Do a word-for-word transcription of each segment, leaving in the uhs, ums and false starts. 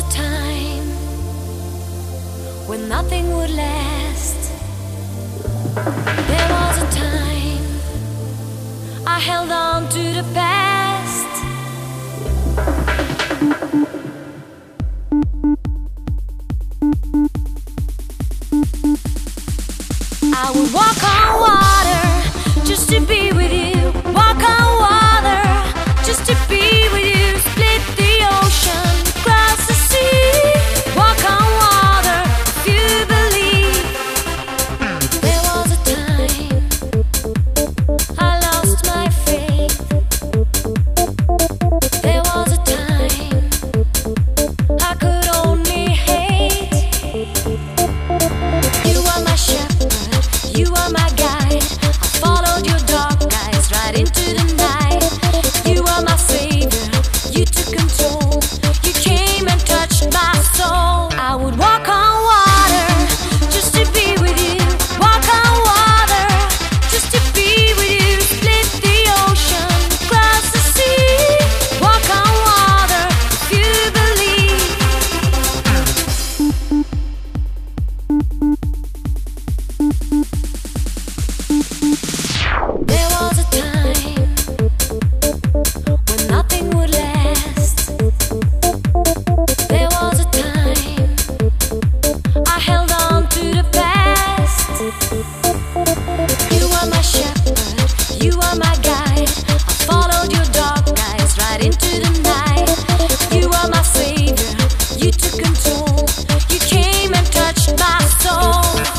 a time when nothing would last. There was a time I held on to the past. I would walk on water just to be with you. Walk on water just to be with you. Split the ocean, cross the sea. Walk on water if you believe. There was a time I lost my faith. There was a time I could only hate. You are my shepherd, you are my guide. I followed your dark eyes right into the night. You are my savior, you took control. You came and touched my soul. I would walk on water just to be with you. Walk on water just to be with you. Split the ocean, cross the sea. Walk on water if you believe. There was a time when nothing would last. There was a time I held on to the past. You are my shepherd, you are my guide. I followed your dark eyes right into the night. You are my savior, you took control. You came and touched my soul.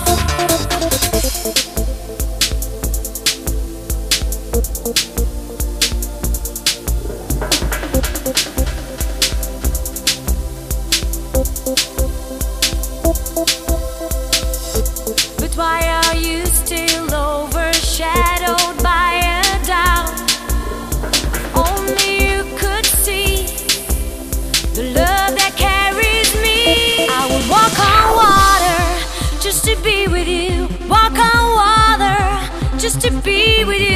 But why are you still overshadowed by a doubt? Only you could see the love that carries me. I would walk on water just to be with you. Walk on water just to be with you.